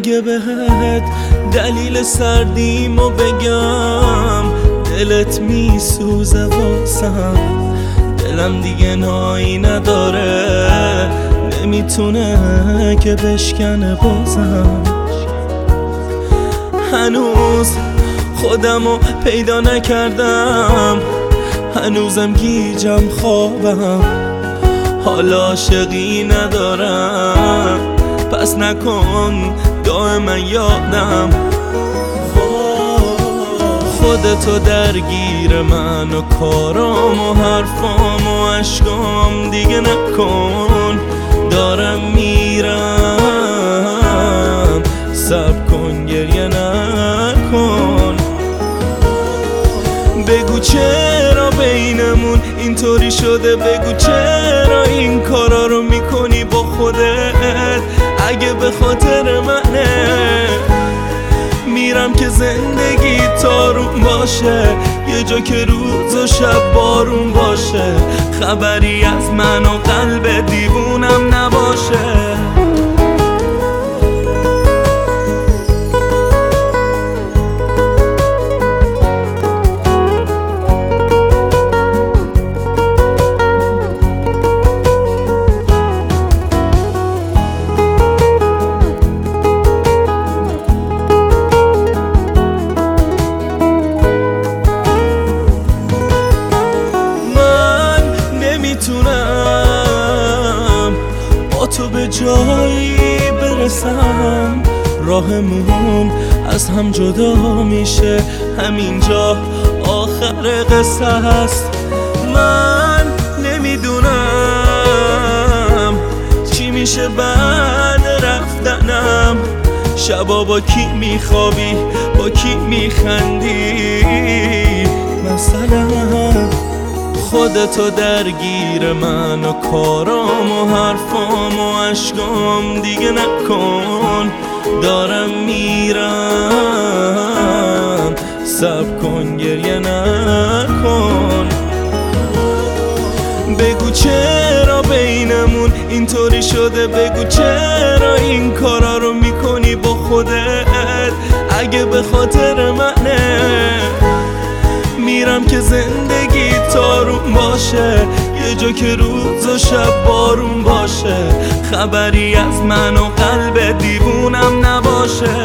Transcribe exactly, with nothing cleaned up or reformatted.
اگه بهت دلیل سردیمو بگم دلت میسوزه واسم، دلم دیگه نایی نداره نمیتونه که بشکنه بازم. هنوز خودمو پیدا نکردم، هنوزم گیجم خوابم، حالا عاشقی ندارم پس نکن دائما یادم. خودتو درگیر من و کارام و حرفام و عشقام دیگه نکن، دارم میرم صبر کن گریه نکن. بگو چرا بینمون اینطوری شده، بگو چرا این کارا رو میکنی با خودت. اگه به خاطر منه میرم که زندگی تارون باشه، یه جا که روز و شب بارون باشه، خبری از من و قلب دیوونم نباشه. با تو به جایی برسم، راهمون از هم جدا میشه، همینجا آخر قصه هست. من نمیدونم چی میشه بعد رفتنم، شبا با کی میخوابی با کی میخندی مثلا. خودتو درگیر من و کارام و حرفام و عشقام دیگه نکن، دارم میرم صبر کن گریه نکن. بگو چرا بینمون اینطوری شده، بگو چرا این کارا رو میکنی با خودت. اگه به خاطر منه میرم که زندگی تارون باشه، یه جا که روز و شب بارون باشه، خبری از من و قلب دیوونم نباشه.